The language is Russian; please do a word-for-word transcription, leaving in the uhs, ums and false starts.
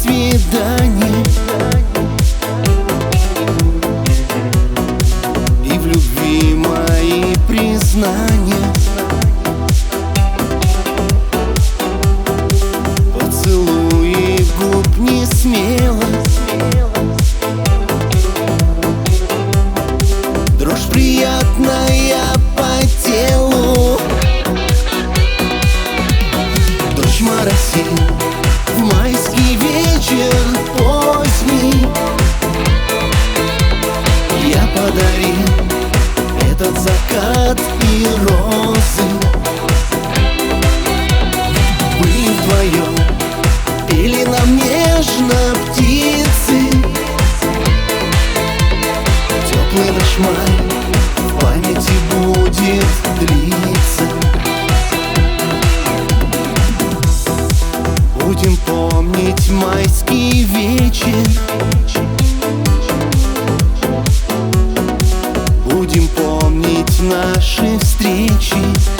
свидания, и в любви мои признания. Поцелуи губ не смело, дрожь приятная по телу. Дождь моросил в майский вечер поздний. Я подарил этот закат и розы. Мы вдвоем пели нам нежно птицы. Теплый наш май в памяти будет длиться. Будем помнить майский вечер, будем помнить наши встречи.